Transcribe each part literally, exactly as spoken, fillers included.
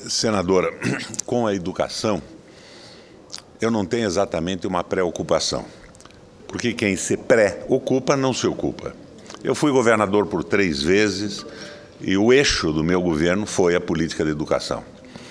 Senadora, com a educação, eu não tenho exatamente uma preocupação, porque quem se preocupa não se ocupa. Eu fui governador por três vezes e o eixo do meu governo foi a política de educação.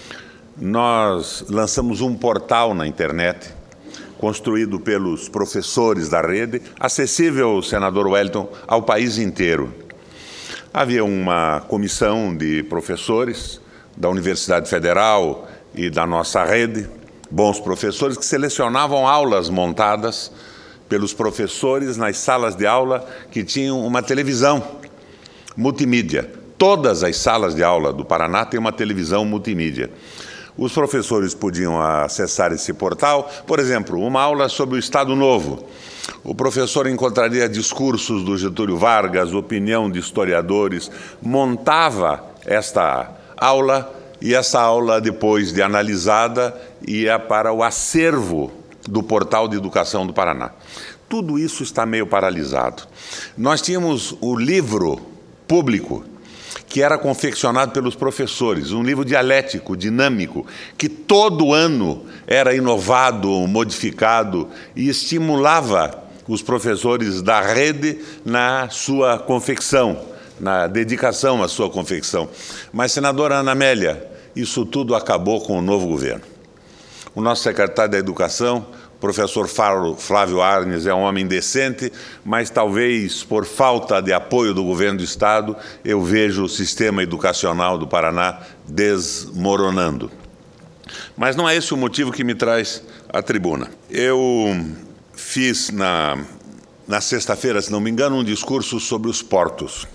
Nós lançamos um portal na internet, construído pelos professores da rede, acessível, senador Wellington, ao país inteiro. Havia uma comissão de professores da Universidade Federal e da nossa rede, bons professores que selecionavam aulas montadas pelos professores nas salas de aula que tinham uma televisão multimídia. Todas as salas de aula do Paraná têm uma televisão multimídia. Os professores podiam acessar esse portal, por exemplo, uma aula sobre o Estado Novo. O professor encontraria discursos do Getúlio Vargas, opinião de historiadores, montava esta aula e essa aula, depois de analisada, ia para o acervo do Portal de Educação do Paraná. Tudo isso está meio paralisado. Nós tínhamos o livro público, que era confeccionado pelos professores, um livro dialético, dinâmico, que todo ano era inovado, modificado e estimulava os professores da rede na sua confecção, na dedicação à sua confecção. Mas, senadora Ana Amélia, isso tudo acabou com o novo governo. O nosso secretário da Educação, o professor Flávio Arnes, é um homem decente, mas talvez por falta de apoio do governo do Estado, eu vejo o sistema educacional do Paraná desmoronando. Mas não é esse o motivo que me traz à tribuna. Eu fiz na, na sexta-feira, se não me engano, um discurso sobre os portos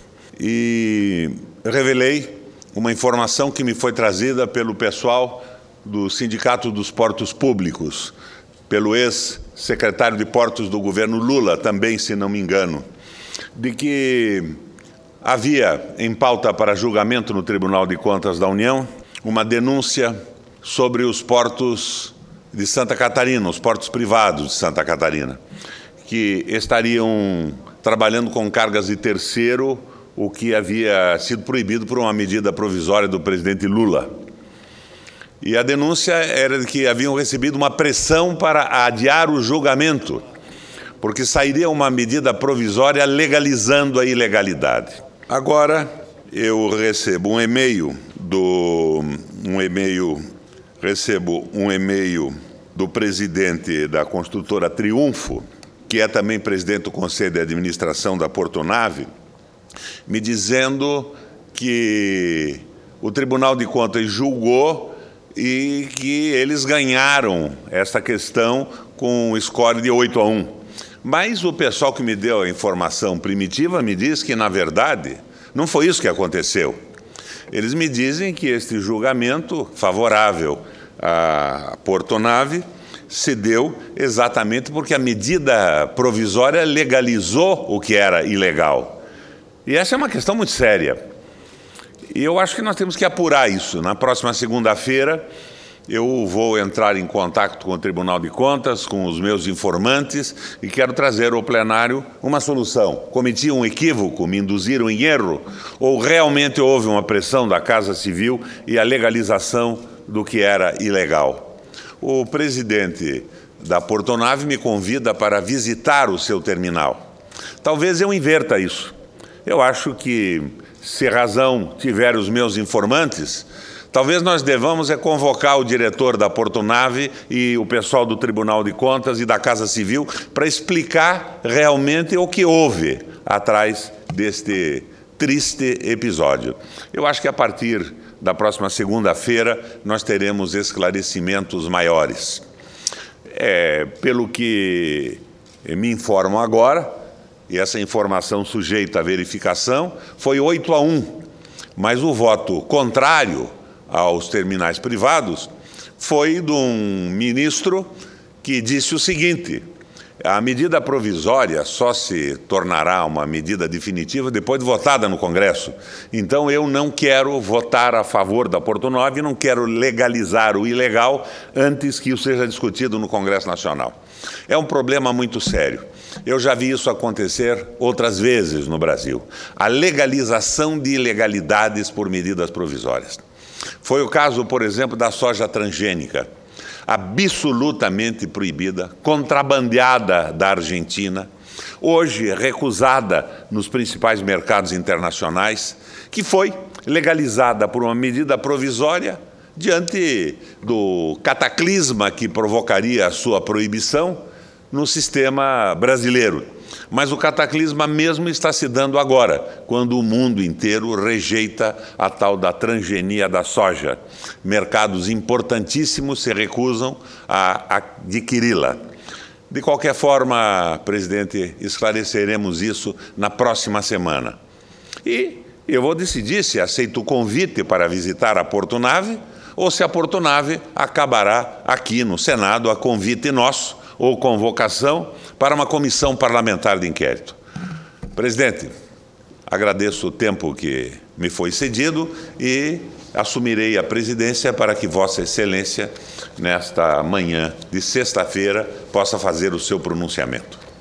e revelei uma informação que me foi trazida pelo pessoal do Sindicato dos Portos Públicos, pelo ex-secretário de Portos do governo Lula, também, se não me engano, de que havia em pauta para julgamento no Tribunal de Contas da União uma denúncia sobre os portos de Santa Catarina, os portos privados de Santa Catarina, que estariam trabalhando com cargas de terceiro, o que havia sido proibido por uma medida provisória do presidente Lula. E a denúncia era de que haviam recebido uma pressão para adiar o julgamento, porque sairia uma medida provisória legalizando a ilegalidade. Agora eu recebo um e-mail do um e-mail recebo um e-mail do presidente da construtora Triunfo, que é também presidente do Conselho de Administração da Portonave, me dizendo que o Tribunal de Contas julgou e que eles ganharam essa questão com um score de oito a um. Mas o pessoal que me deu a informação primitiva me diz que, na verdade, não foi isso que aconteceu. Eles me dizem que este julgamento favorável à Portonave se deu exatamente porque a medida provisória legalizou o que era ilegal. E essa é uma questão muito séria. E eu acho que nós temos que apurar isso. Na próxima segunda-feira, eu vou entrar em contato com o Tribunal de Contas, com os meus informantes, e quero trazer ao plenário uma solução. Cometi um equívoco, me induziram em erro, ou realmente houve uma pressão da Casa Civil e a legalização do que era ilegal. O presidente da Portonave me convida para visitar o seu terminal. Talvez eu inverta isso. Eu acho que, se razão tiver os meus informantes, talvez nós devamos é convocar o diretor da Portonave e o pessoal do Tribunal de Contas e da Casa Civil para explicar realmente o que houve atrás deste triste episódio. Eu acho que a partir da próxima segunda-feira nós teremos esclarecimentos maiores. É, pelo que me informam agora, e essa informação sujeita à verificação, foi oito a um, mas o voto contrário aos terminais privados foi de um ministro que disse o seguinte: a medida provisória só se tornará uma medida definitiva depois de votada no Congresso. Então eu não quero votar a favor da Portonave, não quero legalizar o ilegal antes que isso seja discutido no Congresso Nacional. É um problema muito sério. Eu já vi isso acontecer outras vezes no Brasil. A legalização de ilegalidades por medidas provisórias. Foi o caso, por exemplo, da soja transgênica, absolutamente proibida, contrabandeada da Argentina, hoje recusada nos principais mercados internacionais, que foi legalizada por uma medida provisória diante do cataclisma que provocaria a sua proibição no sistema brasileiro. Mas o cataclisma mesmo está se dando agora, quando o mundo inteiro rejeita a tal da transgenia da soja. Mercados importantíssimos se recusam a adquiri-la. De qualquer forma, presidente, esclareceremos isso na próxima semana. E eu vou decidir se aceito o convite para visitar a Portonave ou se a Portonave acabará aqui no Senado a convite nosso ou convocação para uma comissão parlamentar de inquérito. Presidente, agradeço o tempo que me foi cedido e assumirei a presidência para que Vossa Excelência, nesta manhã de sexta-feira, possa fazer o seu pronunciamento.